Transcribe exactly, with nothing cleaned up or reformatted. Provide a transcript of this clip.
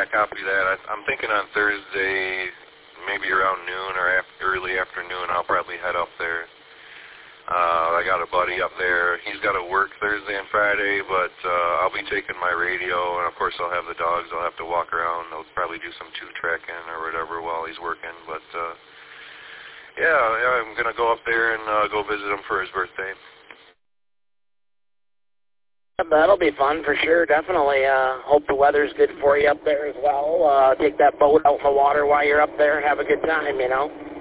yeah, copy that. I, I'm thinking on Thursday, maybe around noon or after, early afternoon, I'll probably head up there. Uh, I got a buddy up there. He's got to work Thursday and Friday, but uh, I'll be taking my radio, and of course I'll have the dogs. I'll have to walk around. I'll probably do some two-tracking or whatever while he's working. But, uh, yeah, yeah, I'm going to go up there and uh, go visit him for his birthday. That'll be fun for sure, definitely. Uh, hope the weather's good for you up there as well. Uh, take that boat out in the water while you're up there and have a good time, you know.